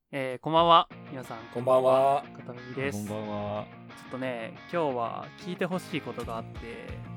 こんばんは。皆さん、 こんばんは。 片耳です。 こんばんは。 ちょっとね、今日は聞いてほしいことがあって、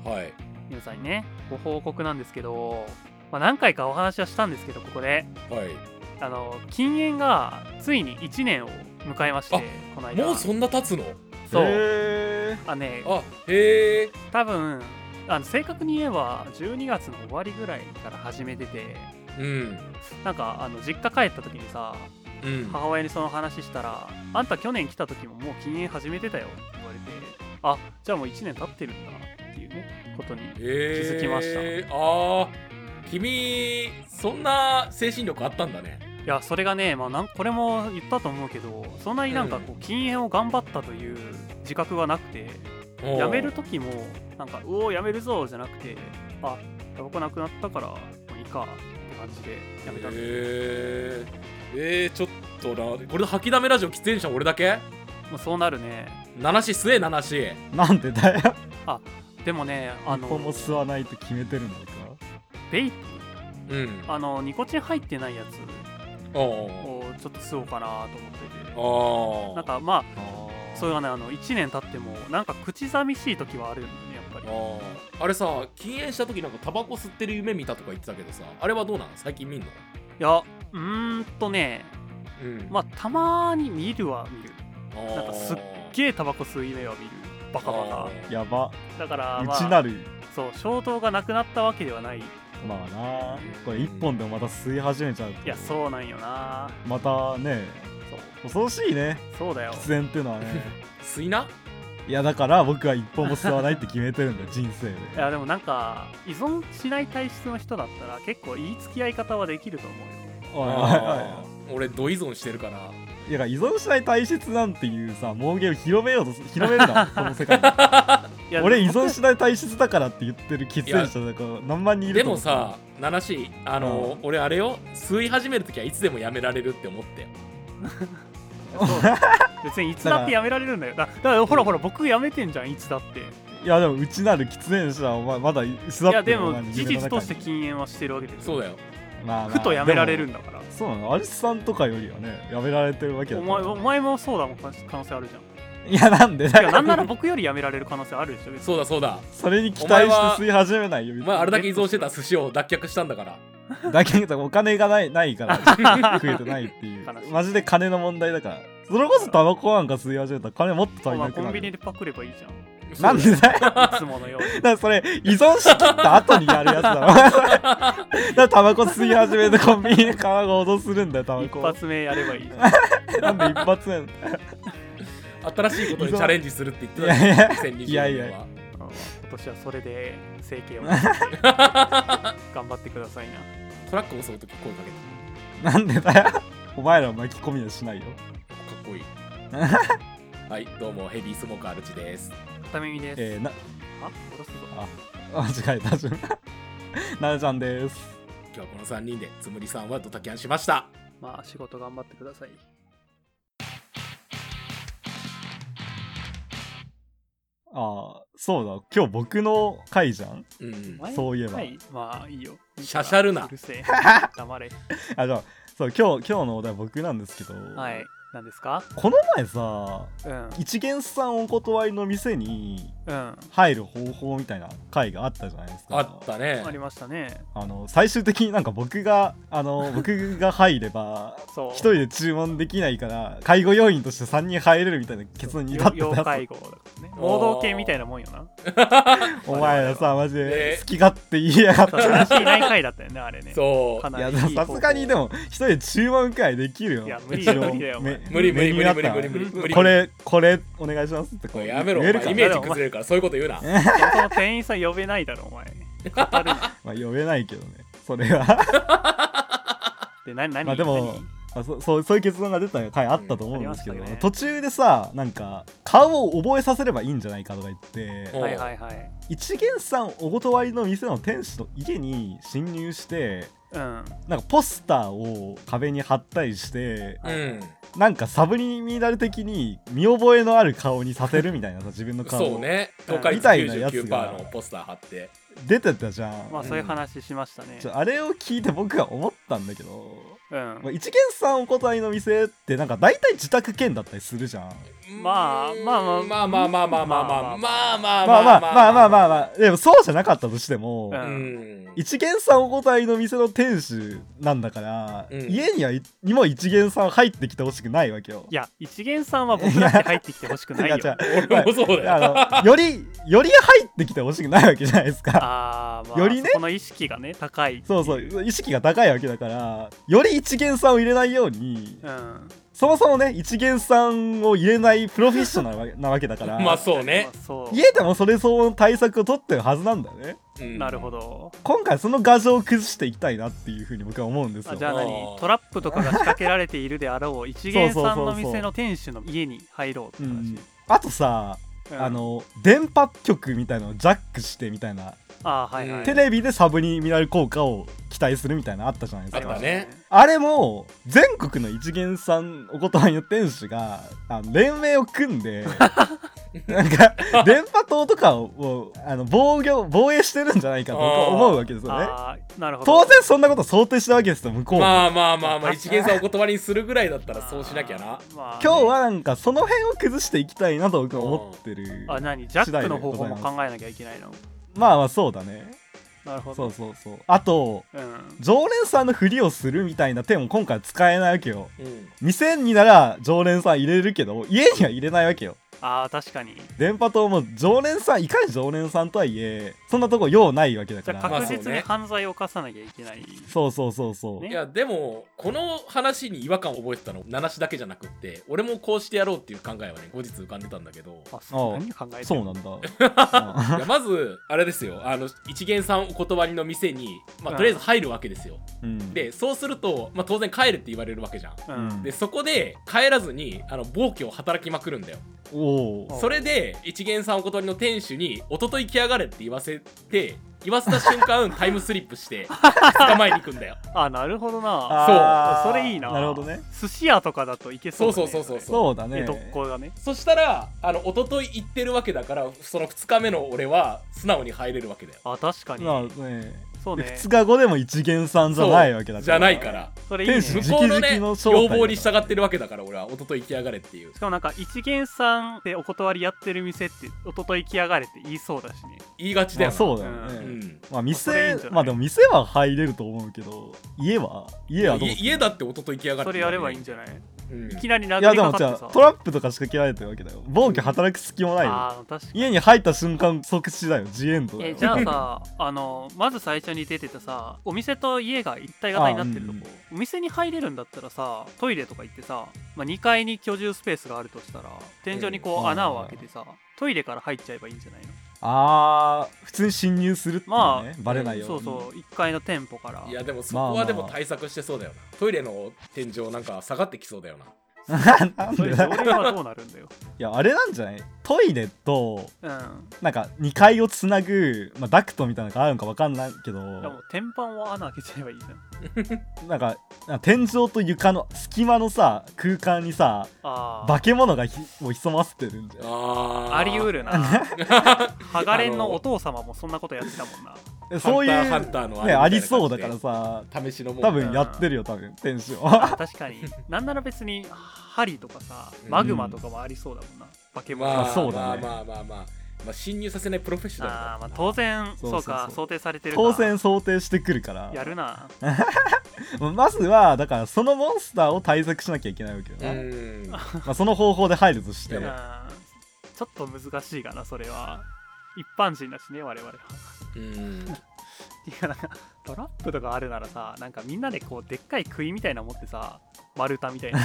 はい。 皆さんにね、ご報告なんですけど、何回かお話はしたんですけど、ここで、 はい。 禁煙がついに1年を迎えまして、この間。 もうそんな経つの？ そう。 へへえ。 多分、正確に言えば、12月の終わりぐらいから始めてて、 うん。 なんか、実家帰った時にさ、 うん。 母親にその話したら、あんた去年来た時ももう禁煙始めてたよって言われて、あ、じゃあもう1年経ってるんだっていうね、ことに気づきました。 君、そんな精神力あったんだね。 いや、それがね、これも言ったと思うけど、そんなになんかこう禁煙を頑張ったという自覚はなくて、やめる時もなんかうおーやめるぞじゃなくて、あ、タバコなくなったからもういいかって感じでやめたんで。 ちょっとな、これ吐きだめラジオ喫煙者俺だけ？ もうそうなるね。 7し吸え7し。 なんでだよ。 でもね、 一本も吸わないと決めてるのか。 ベイプ、 うん。 ニコチン入ってないやつをちょっと吸おうかなと思ってて、なんかまあそういうね、1年経ってもなんか口寂しい時はあるよね、やっぱり。 あれさ、禁煙した時なんかタバコ吸ってる夢見たとか言ってたけどさ、あれはどうなの？最近見んの？ いや、ね、まあたまに見るは見る。なんかすっげえタバコ吸う夢は見る。バカバカ。 やば。 だからまあ内なる。 そう、衝動がなくなったわけではない。 まあな、これ1本でもまた吸い始めちゃうと。 いや、そうなんよな。 またね、恐ろしいね。 そうだよ。 喫煙っていうのはね。 吸いな。 いやだから僕は1本も吸わないって決めてるんだよ、人生で。 いやでもなんか依存しない体質の人だったら結構言い付き合い方はできると思うよ。 俺度依存してるから。 いや、依存しない体質なんていうさ、妄言を広めるな、この世界に。俺依存しない体質だからって言ってる喫煙者だから何万人いると思う。 でもさ、七し、俺あれよ、吸い始めるときはいつでもやめられるって思ってよ。 別にいつだってやめられるんだよ。だからほら僕やめてんじゃん、いつだって。 いやでも内なる喫煙者はまだ薄だって。いやでも事実として禁煙はしてるわけですよ。 そうだよ。 ふとやめられるんだから。 そうなの、アリスさんとかよりはね、やめられてるわけだから。 お前もそうだもん、可能性あるじゃん。 いやなんでだよ。 なんなら僕よりやめられる可能性あるでしょ。 そうだ。 それに期待して吸い始めないよ。 お前あれだけ依存してた寿司を脱却したんだから。 だけどお金がないから食えてないっていう。マジで金の問題だから。それこそタバコなんか吸い始めたら金もっと足りなくなる。 コンビニでパクればいいじゃん。 なんでだよ。 いつものように。 だからそれ依存しきった後にやるやつだろ。だからタバコ吸い始めてコンビニで金を脅するんだよ、タバコ。 一発目やればいいじゃん。 なんで一発目新しいことにチャレンジするって言ってたじゃん。2020年は。 いや今年はそれで生計を頑張ってくださいな。 トラックを襲うとき声かけた。なんでだよ。お前ら巻き込みはしないよ。かっこいい。はい、どうもヘビースモーカールチです。 片耳です。 戻すぞ。間違えた。ななちゃんです。 今日はこの3人でつむりさんはドタキャンしました。 まあ仕事頑張ってください。 そうだ、今日僕の回じゃん。そういえば。 まあいいよ。 シャシャルな。 うるせえ。黙れ。 じゃあそう、今日のお題は僕なんですけど。 はい。何ですか？ この前さ、一元さんお断りの店に入る方法みたいな回があったじゃないですか。 あったね。 ありましたね。 最終的になんか僕が入れば一人で注文できないから介護要員として3人入れるみたいな結論に至ってた。 要介護だからね。盲導犬みたいなもんよな。 お前らさ、マジで好き勝手言いやがった。 話いない回だったよね、あれね。 そう。 いやさすがにでも一人で注文くらいできるよ。 いや無理だよ。 無理。 これお願いしますってこうやめろ。イメージ崩れるからそういうこと言うな。 その店員さん呼べないだろお前。 まあ呼べないけどね。それは。 で何？ まあでもそういう結論が出た回あったと思うんですけど、途中でさ、なんか顔を覚えさせればいいんじゃないかとか言って、一元さんお断りの店の店主の家に侵入して、なんかポスターを壁に貼ったりして、なんかサブリミナル的に見覚えのある顔にさせるみたいなさ、自分の顔を。 そうね。東海率 99% のポスター貼って出てたじゃん。 まあそういう話しましたね。 あれを聞いて僕が思ったんだけど、 まあ、一元さんお断りの店ってなんか大体自宅兼だったりするじゃん。 まあでもそうじゃなかったとしても、 うん一元さんお断りの店の店主なんだから、家にも一元さん入ってきてほしくないわけよ。 いや一元さんは僕だって入ってきてほしくないよ。 俺もそうだよ。 より入ってきてほしくないわけじゃないですか。よりね、 その意識がね高い。 そう意識が高いわけだから、より一元さんを入れないように、そもそもね一元さんを入れないプロフェッショナルなわけだからまあそうね、 家でもそれ相応の対策を取ってるはずなんだよね。 なるほど。 今回その牙城を崩していきたいなっていうふうに僕は思うんですよ。 じゃあトラップとかが仕掛けられているであろう一元さんの店の店主の家に入ろうって話。 あとさ、電波局みたいなのをジャックしてみたいな、テレビでサブリミナル効果を期待するみたいなのあったじゃないですか。あれも全国の一元さんお断りの店主が連盟を組んでなんか電波塔とかを防衛してるんじゃないかと僕は思うわけですよね。 なるほど。 当然そんなこと想定したわけですよ向こうまあ一元さんお断りにするぐらいだったらそうしなきゃな。 今日はなんかその辺を崩していきたいなと僕は思ってる。 ジャックの方法も考えなきゃいけないの。 まあそうだね。 なるほど。 そうあと、常連さんのふりをするみたいな手も今回使えないわけよ。店になら常連さん入れるけど家には入れないわけよ。 確かに電波塔も常連さんいかに常連さんとはいえそんなとこ用ないわけだから、 じゃあ確実に犯罪を犯さなきゃいけない。 そう、 ね、いやでもこの話に違和感を覚えてたの七しだけじゃなくって俺もこうしてやろうっていう考えはね後日浮かんでたんだけど。 そうなんだ。いやまずあれですよ、一元さんお断りの店に、とりあえず入るわけですよ。でそうすると、当然帰るって言われるわけじゃん。でそこで帰らずに暴挙を働きまくるんだよ。それで一元さんお断りの店主に一昨日来やがれって言わせた瞬間タイムスリップして捕まえに行くんだよ。 なるほどな。それいいな。 なるほどね。 寿司屋とかだといけそうだね。 そうだね。 江戸っ子がね。 そしたら一昨日行ってるわけだからその2日目の俺は素直に入れるわけだよ。 確かに。そうね。 2日後でも一元さんじゃないわけだから。 じゃないから。 それいいね。 向こうのね要望に従ってるわけだから俺は一昨日来やがれっていう。 しかもなんか一元さんでお断りやってる店って一昨日来やがれって言いそうだしね。 言いがちだよな。 そうだよね。でも店は入れると思うけど家はどう？ 家だって一昨日来やがれ。 それやればいいんじゃない？いきなり殴りかかってさ。 いやでもじゃあトラップとか仕掛けられてるわけだよ。防御働く隙もないよ。家に入った瞬間即死だよ。ジエンドだよ。 じゃあさまず最初に出てたさお店と家が一体型になってるとこ、お店に入れるんだったらさトイレとか行ってさ、2階に居住スペースがあるとしたら天井にこう穴を開けてさトイレから入っちゃえばいいんじゃないの？ 普通に侵入するってね、バレないように。 そう1階の店舗から。 いやでもそこはでも対策してそうだよな。トイレの天井なんか下がってきそうだよな。 それはどうなるんだよ。 いやあれなんじゃない？トイレと、なんか2階をつなぐ、ダクトみたいなのがあるのか分かんないけど、 でも天板を穴開けちゃえばいいじゃん。なんか天井と床の隙間のさ空間にさ化け物がを潜ませてるんじゃん。 あり得るな。ハガレンのお父様もそんなことやってたもんな。 そういうハンターのありそうだからさ試しのも多分やってるよ多分店主は。 確かになんなら別に針とかさマグマとかもありそうだもんな。化け物。 そうだね。 侵入させないプロフェッショナルだ。 当然そうか想定されてる。 当然想定してくるからやるな。 まずはだからそのモンスターを対策しなきゃいけないわけよな。その方法で入るとして、 ちょっと難しいかなそれは。一般人だしね我々は。いやなんかトラップとかあるならさなんかみんなでこうでっかい杭みたいなの持ってさ丸太みたいな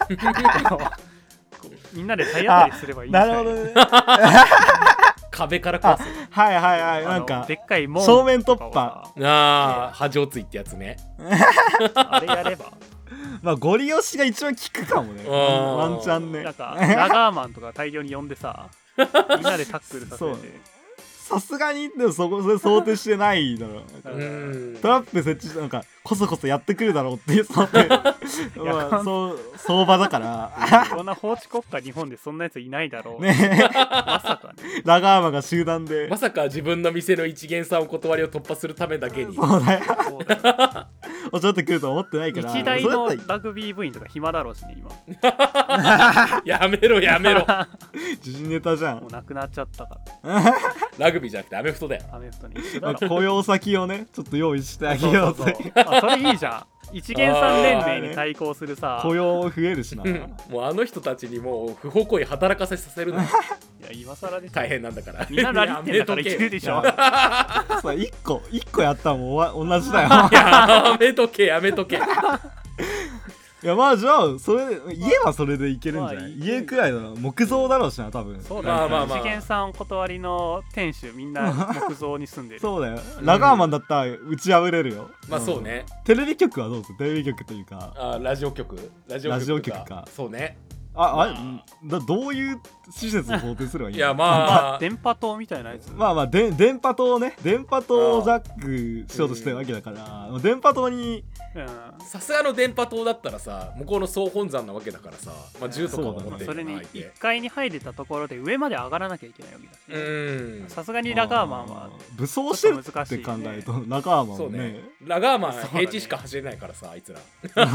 みんなで体当たりすればいいんじゃない？ なるほどね。 壁から壊す。 はいなんかでっかい門正面突破。 波状椎ってやつね。 あれやればゴリ押しが一番効くかもね。ワンチャンね。 なんかラガーマンとか大量に呼んでさみんなでタックルさせて。 さすがにでもそれ想定してないだろう。トラップ設置してなんかこそこそやってくるだろうっていう想定まあ相場だからこんな法治国家日本でそんなやついないだろうね。 まさかね。 ラガーマが集団でまさか自分の店の一元さんお断りを突破するためだけに。 そうだよおちょっと来ると思ってないから。 一大のラグビー部員とか暇だろうしね今やめろやめろ時事ネタじゃん。 もうなくなっちゃったからラグビーじゃなくてアメフトだよ。 アメフトに一緒だろ雇用先をねちょっと用意してあげようぜ。 あそれいいじゃん。一元さん連盟に対抗するさ雇用増えるしな。 もうあの人たちにもう不法行為働かせさせるのいや今更でしょ。 大変なんだからみんなラリってんだからいけるでしょ。 一個やったらもう同じだよ。 やめとけやめとけ。 いやまあじゃあそれ家はそれでいけるんじゃない。家くらいの木造だろうしな多分。 そうだよ。一元さんお断りの店主みんな木造に住んでる。 そうだよ。ラガーマンだったら打ち破れるよ。 まあそうね。 テレビ局はどうぞ。テレビ局というかラジオ局か。そうね。 どういう施設を想定すればいいの？ いやまあ電波塔みたいなやつ。 まあ電波塔ね。電波塔をジャックしようとしてるわけだから電波塔にさすがの電波塔だったらさ向こうの総本山なわけだからさ、まあ、銃とかも持ってる。 それに1階に入れたところで上まで上がらなきゃいけないわけだし、さすがにラガーマンは武装してるって考えるとラガーマンそうね。 ラガーマン平地しか走れないからさあいつら。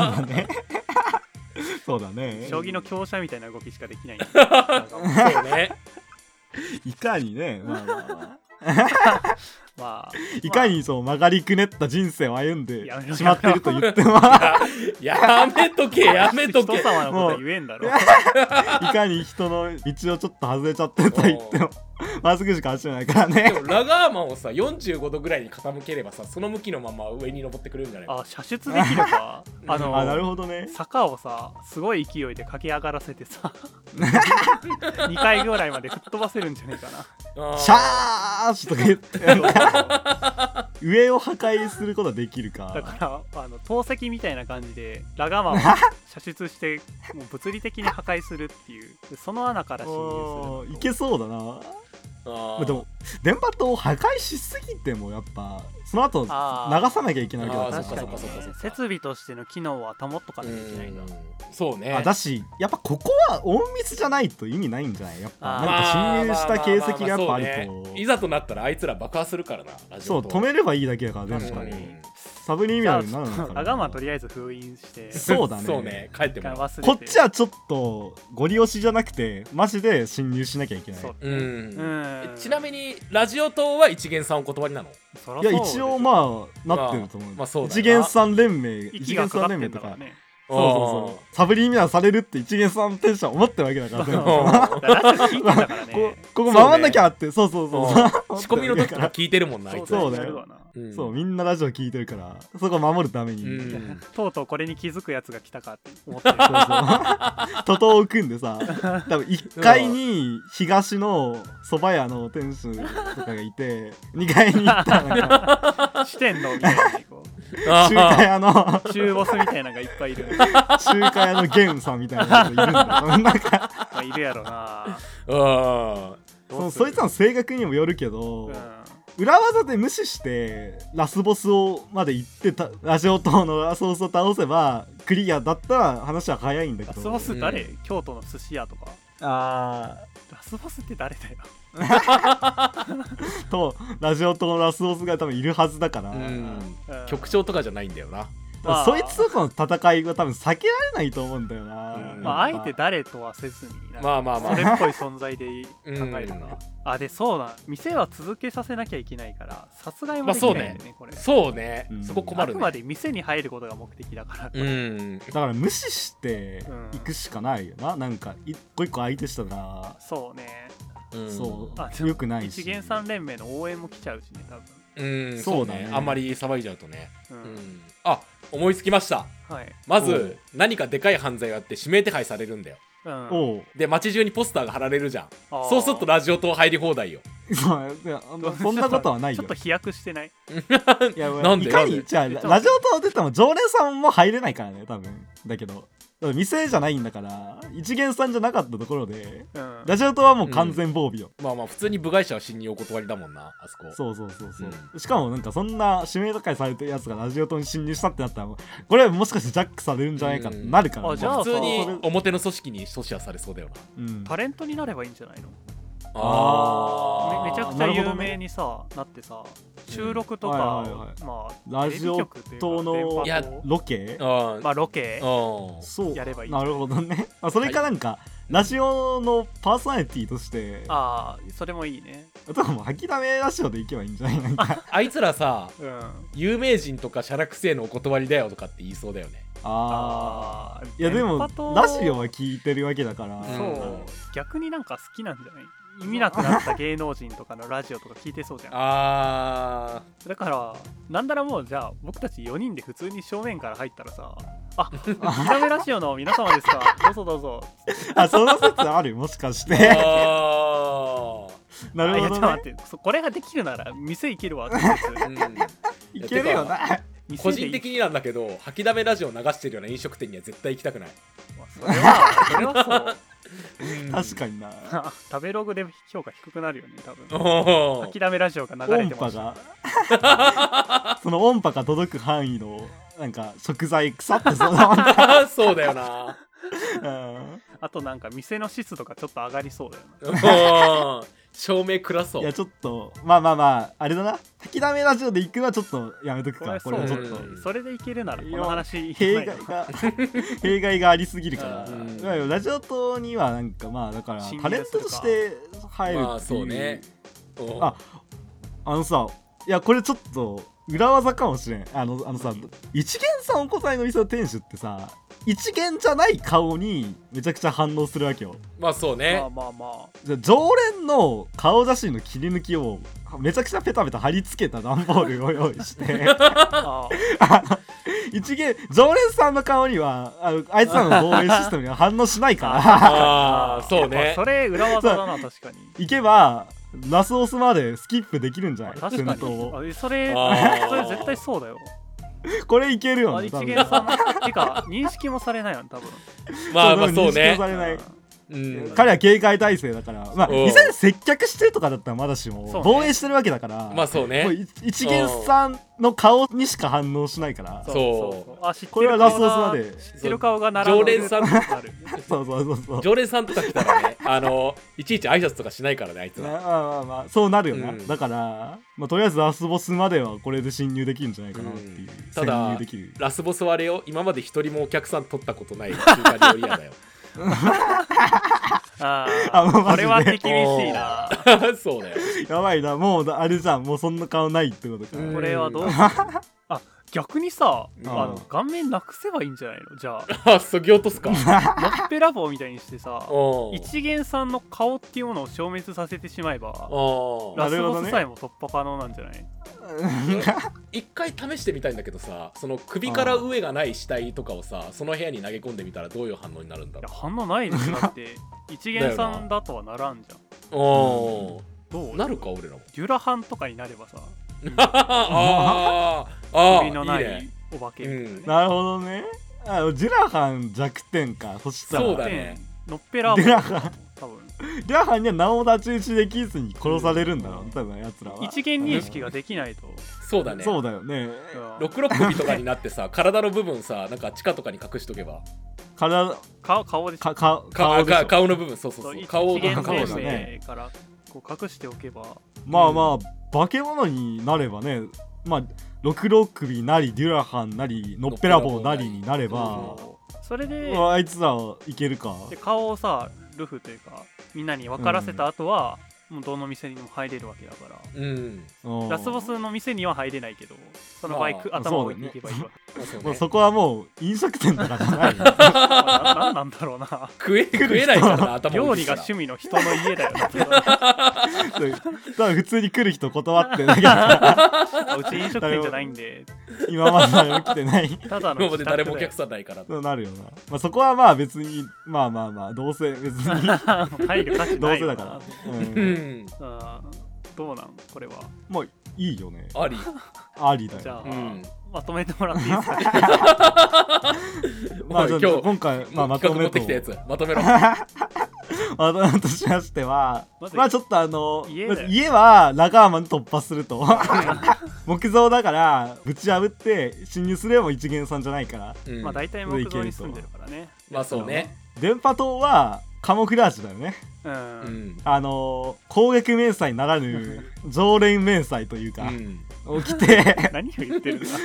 そうだね。 将棋の強者みたいな動きしかできないんだ。 そうね。 いかにね、いかにそう曲がりくねった人生を歩んでしまってると言ってもやめとけやめとけ。 人様のこと言えんだろ。 いかに人の道をちょっと外れちゃってると言ってもまっすぐしか走れないからね。 でもラガーマンをさ45度ぐらいに傾ければさその向きのまま上に登ってくれるんじゃない？ あ、射出できるか。 なるほどね。 坂をさすごい勢いで駆け上がらせてさ2階ぐらいまで吹っ飛ばせるんじゃないかな。 シャーシとか言って上を破壊することはできるか。 だから投石みたいな感じでラガーマンを射出してもう物理的に破壊するっていうその穴から侵入する。 いけそうだな。でも電波塔を破壊しすぎてもやっぱその後流さなきゃいけないけど、 確かに設備としての機能は保っとかなきゃいけないんだ。 そうね。 だしやっぱここは隠密じゃないと意味ないんじゃない？やっぱなんか侵入した形跡がやっぱあるといざとなったらあいつら爆破するからな。 そう止めればいいだけだから。確かにサブリミナルになるのかな。 ラガーマンとりあえず封印してそうだね。 そうね。帰ってもこっちはちょっとゴリ押しじゃなくてマジで侵入しなきゃいけない。 ちなみにラジオ塔は一元さんお断りなの？ いや一応まあなってると思う。一元さん連盟とかそうサブリミナルされるって一元さんテンション思ってるわけだからここ守んなきゃって。そう仕込みの時とか聞いてるもんな。 そうだよ。そうみんなラジオ聞いてるからそこ守るためにとうとうこれに気づくやつが来たかって思ってる。 徒党を組んでさ多分1階に東の蕎麦屋の店主とかがいて2階に行ったら四天王みたいな中華屋の中ボスみたいなのがいっぱいいる。 中華屋のゲンさんみたいな人いるんだ。 いるやろな。 そいつの性格にもよるけど裏技で無視してラスボスまで行ってラジオ塔のラスボスを倒せばクリアだったら話は早いんだけど。 ラスボス誰？京都の寿司屋とか。ラスボスって誰だよ。 とラジオ塔のラスボスが多分いるはずだから局長とかじゃないんだよな。 そいつとの戦いは多分避けられないと思うんだよな。 あえて誰とはせずにそれっぽい存在で考えるか。でそうだ店は続けさせなきゃいけないから殺害もできないんだよねこれ。 そうね。そこ困るね。 あくまで店に入ることが目的だから。 だから無視していくしかないよな。なんか一個一個相手したらそうね。 そうよくないし一元さん連盟の応援も来ちゃうしね多分。 そうね。あんまり騒いじゃうとね。思いつきました。まず何かでかい犯罪があって指名手配されるんだよ。で街中にポスターが貼られるじゃん。そうするとラジオ塔入り放題よ。 そんなことはないよ。 ちょっと飛躍してない？ なんで？ いかにじゃあラジオ塔出ても常連さんも入れないからね多分。だけど店じゃないんだから一元さんじゃなかったところで、ラジオ塔はもう完全防備よ、 まあまあ普通に部外者は侵入お断りだもんな、あそこ。 そう、しかもなんかそんな指名手配されてるやつがラジオ塔に侵入したってなったらこれもしかしてジャックされるんじゃないかってなるから、 じゃあ普通に表の組織に阻止はされそうだよな。 タレントになればいいんじゃないの。めちゃくちゃ有名にさなってさ、収録とか、まあラジオ塔のロケ、 まあロケそうやればいい。 なるほどね。それかなんかラジオのパーソナリティとして、 それもいいね。 あとはもう吐きだめラジオでいけばいいんじゃない？なんかあいつらさ、有名人とかシャラクセのお断りだよとかって言いそうだよね。 いやでもラジオは聞いてるわけだから、 そう逆になんか好きなんじゃない？意味なくなった芸能人とかのラジオとか聞いてそうじゃん。だからなんだらもうじゃあ僕たち4人で普通に正面から入ったらさ、ひらめラジオの皆様ですか、どうぞどうぞ。 その説ある？もしかしてなるほどね。 ちょっと待って、これができるなら店行けるわ。 いけるよな。 個人的になんだけど、吐きだめラジオ流してるような飲食店には絶対行きたくない。 それはそう確かにな。 食べログで評価低くなるよね多分。吐きだめラジオが流れてました。 その音波が届く範囲のなんか食材腐ってそうだもんな。 そうだよな。 あとなんか店の湿度がちょっと上がりそうだよな。 照明暗そう。 いやちょっとまああれだな、吐きだめラジオで行くのはちょっとやめとくか。これはちょっとそれでいけるならこの話弊害がありすぎるから、ラジオ塔にはなんかまあだからタレントとして入るっていう。さ、いやこれちょっと裏技かもしれん。さ、一元さんお答えの店の店主ってさ、一元じゃない顔にめちゃくちゃ反応するわけよ。 まあそうね。 常連の顔写真の切り抜きをめちゃくちゃペタペタ貼り付けた段ボールを用意して一元常連さんの顔にはあいつらの防衛システムには反応しないからそうね。 それ裏技だな。確かに行けばラスボスまでスキップできるんじゃない？ 確かにそれ絶対そうだよ。 これいけるよね。 一元さんてか認識もされないよ多分。 まあそうね。認識もされない。彼は警戒態勢だから、店で接客してるとかだったらまだしも防衛してるわけだから、 まあそうね。 もう一元さんの顔にしか反応しないから、 これはラスボスまで知ってる顔が並んでる。常連さんそう常連さんとか来たらね、いちいち挨拶とかしないからね、あいつは。 まあそうなるよな。だからとりあえずラスボスまではこれで侵入できるんじゃないかなっていう。 ただラスボスはあれよ、今まで一人もお客さん取ったことない中華料理屋だよ。 これは手厳しいな。 そうだよ。 やばいな、もうあれじゃん、もうそんな顔ないってことか。 これはどうする？逆にさ、顔面なくせばいいんじゃないの？じゃあそぎ落とすか。 のっぺらぼうみたいにしてさ、一元さんの顔っていうものを消滅させてしまえばラスボスさえも突破可能なんじゃない？ 一回試してみたいんだけどさ、その首から上がない死体とかをさ、その部屋に投げ込んでみたらどういう反応になるんだろう。 反応ないですよ。だって一元さんだとはならんじゃん。 どうなるか俺らも。 デュラハンとかになればさ、首のないお化けみたいなね。 なるほどね。ジュラハン弱点か。そしたらそうだね。 のっぺらぼう多分ジュラハンにはなお太刀打ちできずに殺されるんだろう、多分やつらは。 一元認識ができないと。 そうだね。 そうだよね。 66首とかになってさ、体の部分さ、なんか地下とかに隠しとけば。 顔で顔の部分、そう顔を生命からこう隠しておけば。 まあ化け物になればね、66首なりデュラハンなりのっぺらぼうなりになれば、 それであいつらいけるか。 で顔をさルフというかみんなに分からせた後は、もうどの店にも入れるわけだから、ラスボスの店には入れないけど、その場合、頭を置いていけばいいわけ。 そこはもう飲食店とかじゃない。 何なんだろうな。 食えないからな、頭料理が趣味の人の家だよな。 多分普通に来る人断ってだけだ。 うち飲食店じゃないんで。 今まで誰も来てない。 ただの今まで誰もお客さんないから。 そうなるよな。そこは別にどうせ別に入る価値ないよな。 どうせだから。 どうなんこれは。 もういいよね。 ありありだよ。 じゃあまとめてもらっていいですか？ まあ今回、まあ、まとめ持ってきたやつまとめろ。 まとめとしましては、まあちょっと家はラガーマンで突破すると木造だからぶち破って侵入すれば一元さんじゃないから、 まあ大体木造に住んでるからね。 まあそうね。 電波塔はカモフラージュだよね。攻撃迷彩ならぬ常連迷彩というか、起きて何を言ってるんだ。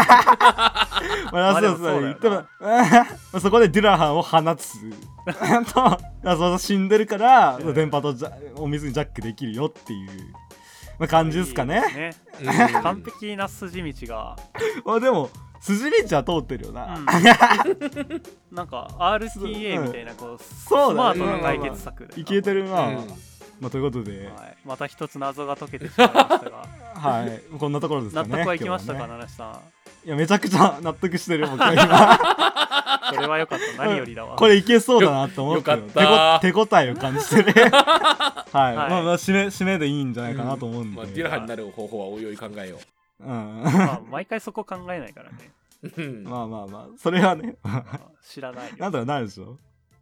そこでデュラハンを放つと死んでるから電波とお水にジャックできるよっていう、感じですかね。 完璧な筋道がでも筋道は通ってるよな。 なんか RTA みたいなこうスマートな解決策いけてるな。まあということでまた一つ謎が解けてしまいましたが、 はい、こんなところですかね。 納得はいきましたか、七七さん。 いやめちゃくちゃ納得してる僕は今。 それはよかった。何よりだわ。 これいけそうだなと思ってる。手応えを感じてね。はい、まあ締めでいいんじゃないかなと思うんで。 デュラハンになる方法はおいおい考えよう。 まあ毎回そこ考えないからね。 まあそれはね知らないよ。 なんとかなるでしょ。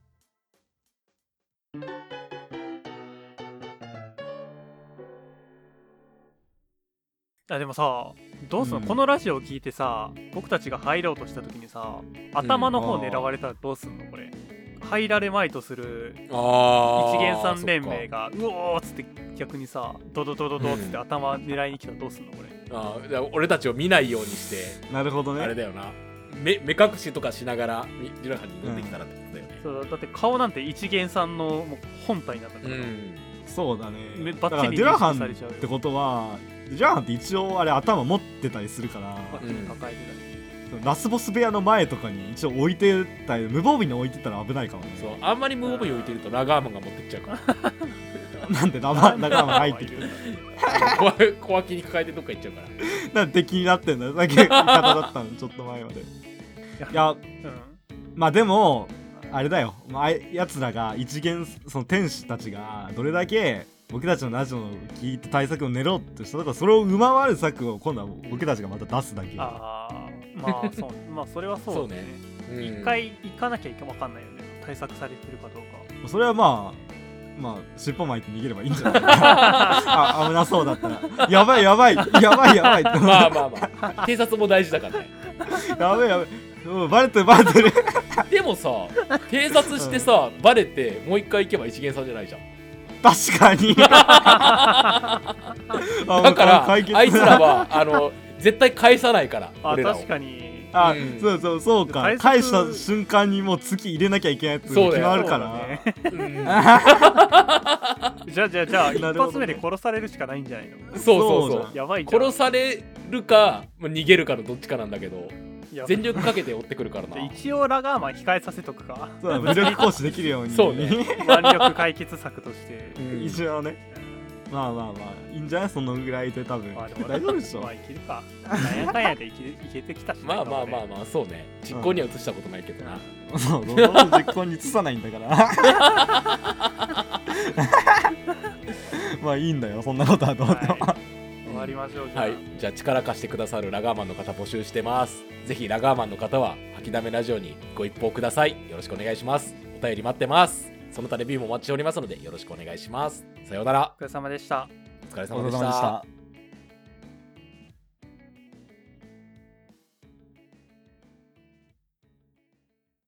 でもさ、どうすんの、このラジオを聞いてさ、僕たちが入ろうとした時にさ、頭の方狙われたらどうすんのこれ。入られまいとする一元さん連盟がうおーっつって逆にさ、ドドドドドっつって頭狙いに来たらどうすんのこれ。 俺たちを見ないようにして、 なるほどね。 あれだよな、目隠しとかしながらデュラハンに乗ってきたらってことだよね。 そうだって顔なんて一元さんのもう本体なんだから。 そうだね。 バッチリデュラハンってことはデュラハンって一応あれ頭持ってたりするから、 バッチリ抱えてたり、 ラスボス部屋の前とかに一応置いてたり、無防備に置いてたら危ないかもね。 そう、あんまり無防備に置いてるとラガーマンが持ってっちゃうからなんでラガーマン入ってくる小脇に抱えてどっか行っちゃうから。 なんで敵になってんだよ。だけ言い方だったのちょっと前まで。いや、まあでもあれだよ、やつらが一元その天使たちがどれだけ僕たちのラジオを聞いて対策を練ろうとしたとか、それを上回る策を今度は僕たちがまた出すだけ。 まあそう、まあそれはそうね。一回行かなきゃ分かんないよね、対策されてるかどうか。 それはまあ尻尾巻いて逃げればいいんじゃない危なそうだったらやばいってまあ警察も大事だからね。 やべえバレてるでもさ、偵察してさ、バレてもう一回行けば一元さんじゃないじゃん。 確かにだからあいつらは絶対返さないから。 確かに。 そうか、返した瞬間にもう月入れなきゃいけないって決まるから。 じゃあ一発目で殺されるしかないんじゃないの。 そうやばいじゃん。 殺されるか逃げるかのどっちかなんだけど、全力かけて追ってくるからな。 一応ラガーマン控えさせとくか。 武力行使できるように。 そうね。 腕力解決策として一応ね。まあいいんじゃない、そのぐらいで多分大丈夫でしょ。 まあいけるか。なんやかんやでいけてきたし。 まあそうね。実行には移したことないけどな。 そう実行に移さないんだからまあいいんだよ、そんなことはどうでも。 終わりましょう。 はい、じゃあ力貸してくださるラガーマンの方募集してます。ぜひラガーマンの方は吐きだめラジオにご一報ください。よろしくお願いします。お便り待ってます。その他レビューもお待ちしておりますのでよろしくお願いします。さようなら。 お疲れ様でした。 お疲れ様でした。